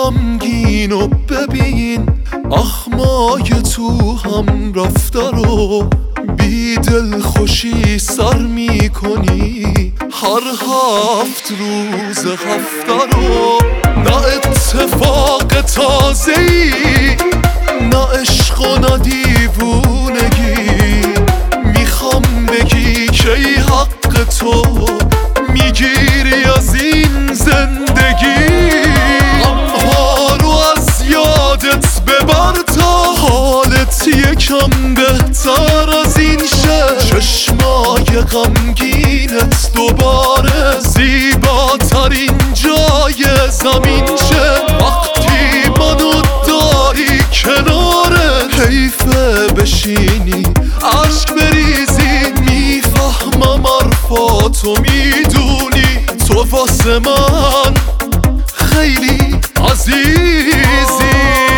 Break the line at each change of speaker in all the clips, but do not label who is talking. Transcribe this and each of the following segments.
غمگینو ببین، اخمای تو هم رفته رو بی دل خوشی سر میکنی هر 7 روز هفته رو. نه اتفاق تازه‌ای، نه عشق و نه دیوونگی، میخوام بگی که ای حق تو میگیری از این زندگی. غمها رو از یادت ببر تا حالت یکم بهتر از این شه. چشمای غمگینت دوباره زیباترین جای زمین شه. وقتی منو داری کناره حیفه بشینی عشق بریزی. میفهمم حرفاتو میدونی تو واسه من خیلی عزیزی.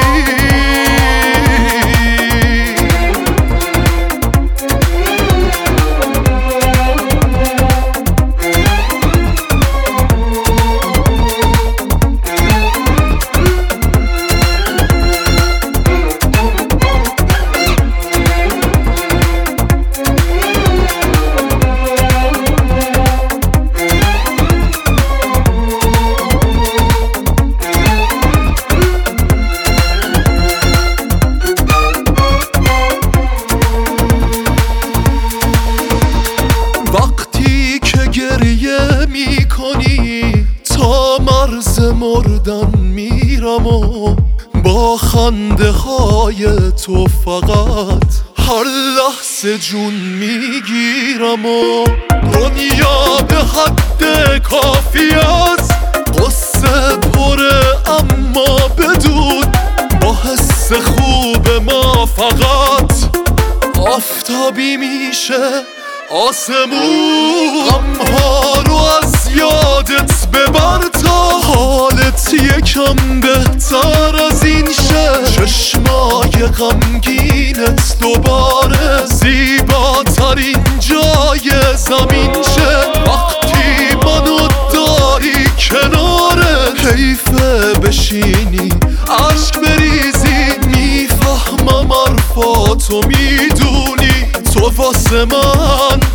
وقتی که گریه میکنی تا مرز مردن میرم و با خنده های تو فقط هر لحظه جون میگیرم و دنیا به حد کافی است قصه پره اما بدون با حس خوب ما فقط آفتابی میشه آسمون. غمها رو از یادت ببر تا حالت یکم بهتر از این شه. چشمای غمگینت دوباره زیباترین جای زمین شه. وقتی منو داری کناره حیفه بشینی عشق بریزی. میفهمم حرفاتو میدونی تو واسه من